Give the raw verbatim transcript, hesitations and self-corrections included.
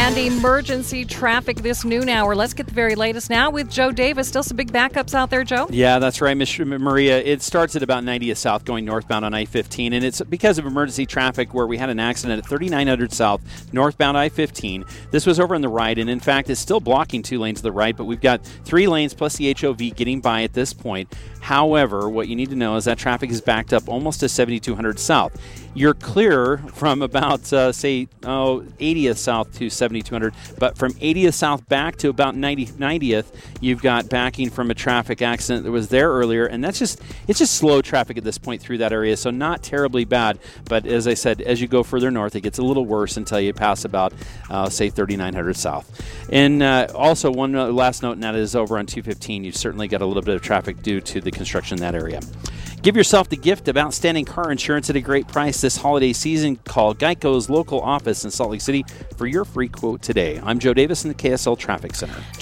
And emergency traffic this noon hour. Let's get the very latest now with Joe Davis. Still some big backups out there, Joe? Yeah, that's right, Miss Maria. It starts at about ninetieth South going northbound on I fifteen, and it's because of emergency traffic where we had an accident at thirty-nine hundred South northbound I fifteen. This was over on the right, and in fact, it's still blocking two lanes to the right, but we've got three lanes plus the H O V getting by at this point. However, what you need to know is that traffic is backed up almost to seventy-two hundred South. You're clear from about, uh, say, oh, eightieth South to seventy-two hundred, but from eightieth South back to about ninetieth, you've got backing from a traffic accident that was there earlier, and that's just, it's just slow traffic at this point through that area, so not terribly bad, but as I said, as you go further north, it gets a little worse until you pass about, uh, say, thirty-nine hundred South. And uh, also, one last note, and that is over on two fifteen, you've certainly got a little bit of traffic due to the construction in that area. Give yourself the gift of outstanding car insurance at a great price this holiday season. Call Geico's local office in Salt Lake City for your free quote today. I'm Joe Davis in the K S L Traffic Center.